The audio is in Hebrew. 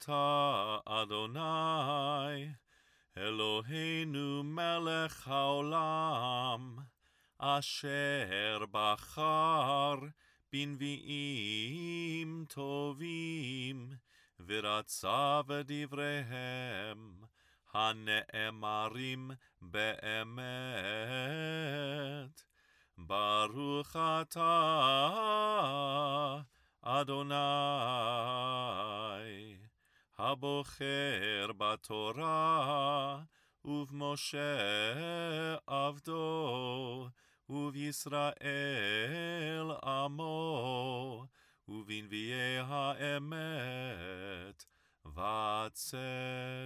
אתה אדוני, אלוהינו מלך העולם, אשר בחר בנביאים טובים, ורצה בדבריהם הנאמרים באמת. ברוך אתה, אדוני, הבוחר בתורה ובמשה עבדו, ובישראל עמו, ובנביאי האמת והצדק.